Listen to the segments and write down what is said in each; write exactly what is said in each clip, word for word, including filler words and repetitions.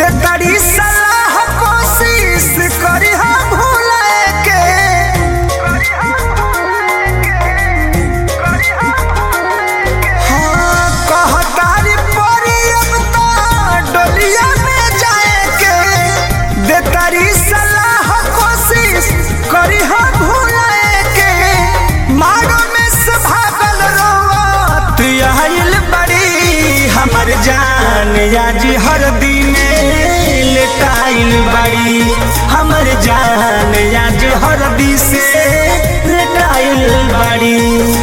दे तारी सलाह कोशिश करी हम भूले के हाँ कहतारी परी अब तो डोलिया में जाए के दे तारी सलाह कोशिश करी हम भूले के मारो में से भागल रोवत आइल बड़ी हमर जान आज हर दिन लेटाइल बड़ी हमर जान आज हर दिन से लेटाइल बड़ी।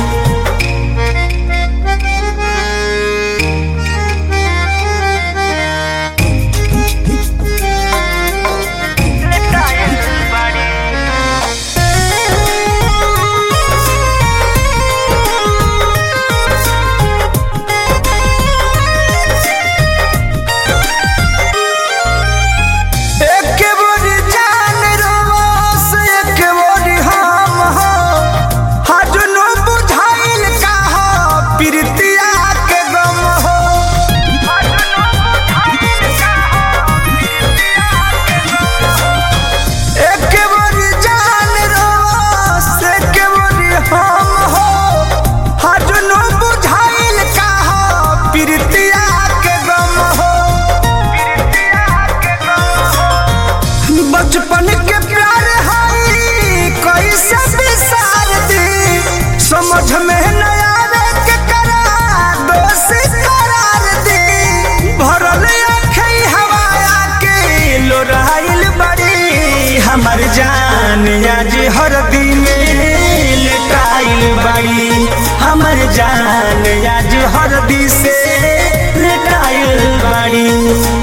बचपन के प्यार हाई कैसे बिसार दी समझ में न आवे के करा दोषी करार दी भरल आँखें हवाया के लोराइल बड़ी हमर जान आज हर दिन लेटाइल बड़ी हमर जान आज हर दिन से लेटाइल बड़ी।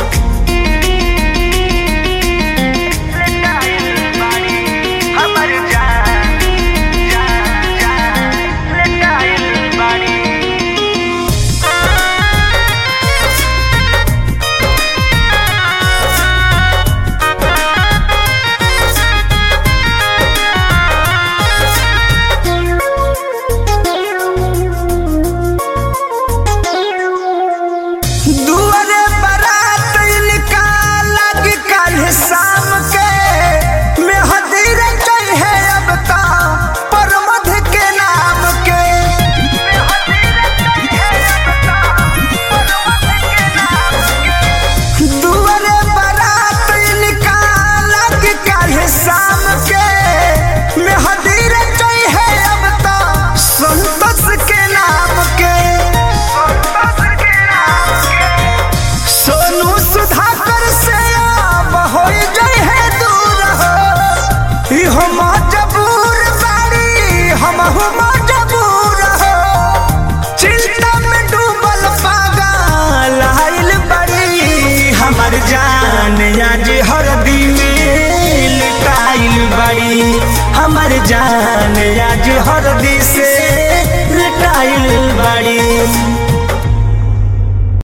हम मजबूर बाड़ी हम मजबूर हो चिंता में डूबल पागल आइल बड़ी हमर जान आज हर दिन लेटाइल बड़ी हमर जान आज हर दिन से